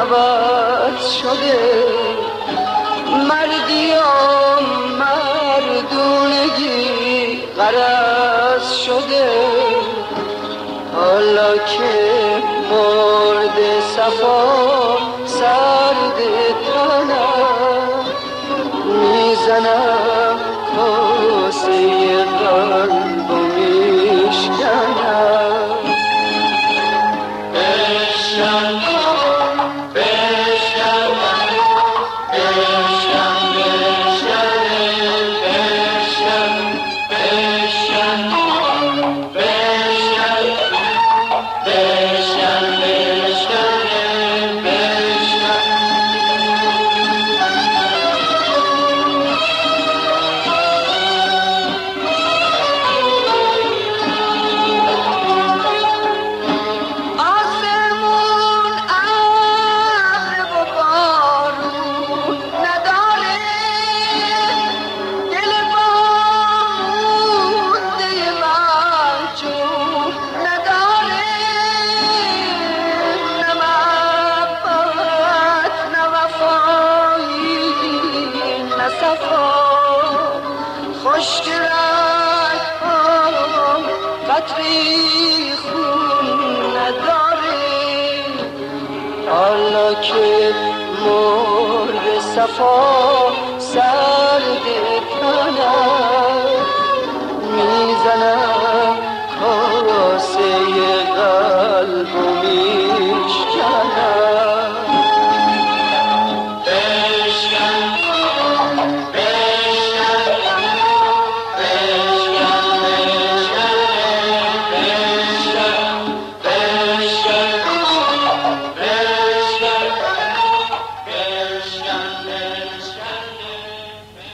عوض شده، مردی و مردونگی غرض شده. حالا که مرد صفا سرد تنم، میزنم کاسه قلب و میشکنم. بشکن بشکن بشکن بشکن بشکن بشکن بشکن خشکرک قطری خون نداره. حالا که مرد صفا سر